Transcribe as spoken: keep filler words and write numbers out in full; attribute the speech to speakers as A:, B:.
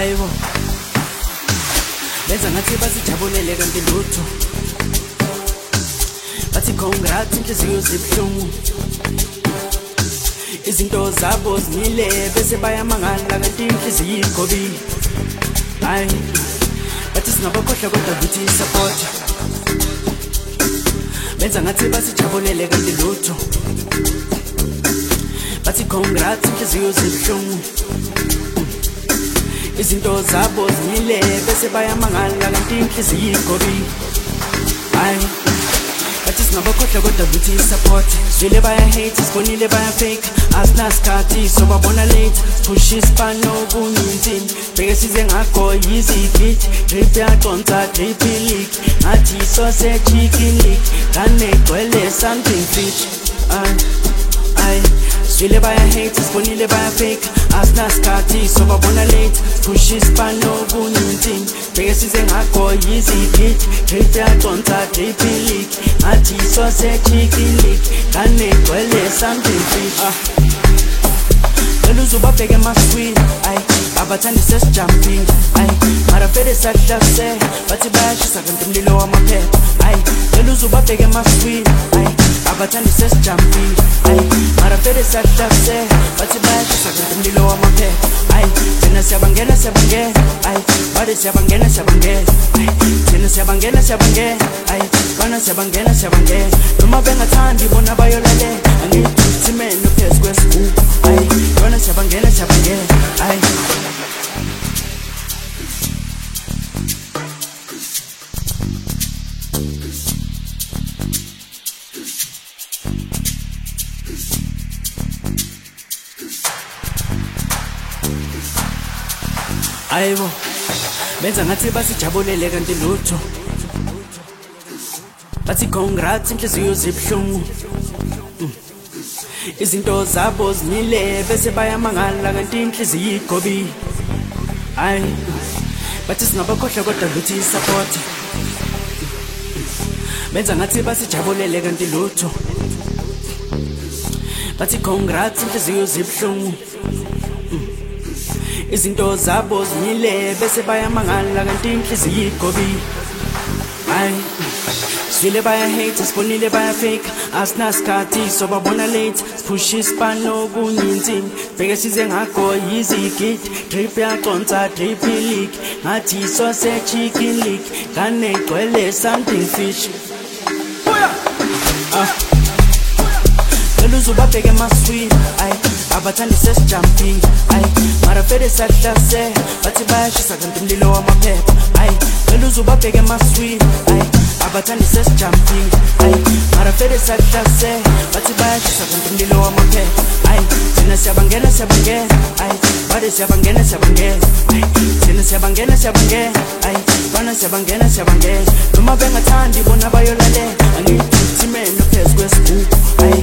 A: Ayibo benza ngathi basijabulele kanti lutho bathi congrats inhliziyo zibuhlungu izinto zabo zimile bese bayamangala kanti inhliziyo igobile hayi bathi singabakhohlwa kodwa kuthi support benza ngathi basijabulele kanti lutho bathi congrats inhliziyo zibuhlungu izinto zabo zimile bese bayamangala kanti inhliziyo igobile hayi bathi singabakhohlwa kodwa kuthi support zwile baya hate sibonile baya fake asinasikhathi so babona late push isipano kunyinzini bheke size ngakho easy beat drip yaqonza drip leak ngathi so se chicken leak kane gwele something fish ay ay zwile baya hate sibonile baya fake asinasikhathi so babona late push isipano kunyinzini bheke size ngakho easy beat drip yaqonza drip leak ngathi so se chicken leak kane gwele something fish ah Eluzuba bege maswin, ay abathandi sesijumping, ay marafede sahlase, bathi bayashisa kanti umlilo wamaphepha, ay eluzuba bege maswin, ay abathandi sesijumping, ay marafede sahlase, bathi bayashisa kanti umlilo wamaphepha, ay thina siyabangena siyabangena, ay bade siyabangena siyabangena, ay thina siyabangena siyabangena, ay bana siyabangena siyabangena, noma bengathandi bona bayolale, angithi thimene phezu kwesigubu, ay bana siyabangena siyabangena, ay ayibo benza ngathi basijabulele kanti lutho bathi congrats inhliziyo zibuhlungu izinto zabo zimile bese bayamangala kanti inhliziyo igobile ay bathi singabakhohlwa kodwa kuthi support benza ngathi basijabulele kanti lutho bathi congrats inhliziyo zibuhlungu izinto zabo zimile bese bayamangala kanti inhliziyo igobile ay zwile baya hate sibonile baya fake asinasikhathi so babona late push isipano kunyinzini bheke size ngakho easy git drip yaqonza drip leak ngathi so se chicken leak kane gwele something fish ah eluzuba bheke maswin ay abathandi sesijumping ay marafede sahlase bathi bayashisa kanti umlilo wamaphepha ay eluzuba bheke maswin ay abathandi sesijumping ay marafede sahlase bathi bayashisa kanti umlilo wamaphepha ay thina siyabangena siyabangena ay bade siyabangena siyabangena ay thina siyabangena siyabangena ay bana siyabangena siyabangena noma bengathandi bona bayolale angithi thimene phezu kwesigubu ay